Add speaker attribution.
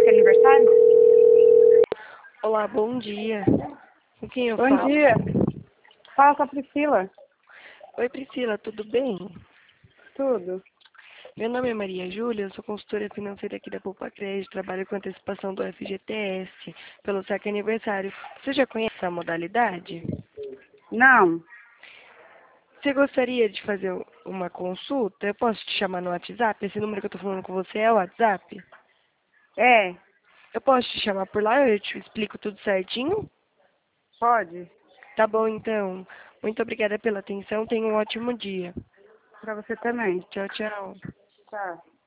Speaker 1: saque aniversário?
Speaker 2: Olá, bom dia. Com quem eu
Speaker 1: Bom
Speaker 2: falo?
Speaker 1: dia. Fala com a Priscila.
Speaker 2: Oi, Priscila, tudo bem?
Speaker 1: Tudo.
Speaker 2: Meu nome é Maria Júlia, eu sou consultora financeira aqui da Poupa Crédito, trabalho com antecipação do FGTS pelo saque aniversário. Você já conhece essa modalidade?
Speaker 1: Não.
Speaker 2: Você gostaria de fazer uma consulta? Eu posso te chamar no WhatsApp? Esse número que eu estou falando com você é o WhatsApp?
Speaker 1: É.
Speaker 2: Eu posso te chamar por lá, eu te explico tudo certinho?
Speaker 1: Pode.
Speaker 2: Tá bom, então. Muito obrigada pela atenção, tenha um ótimo dia.
Speaker 1: Pra você também.
Speaker 2: Tchau, tchau.
Speaker 1: Tá.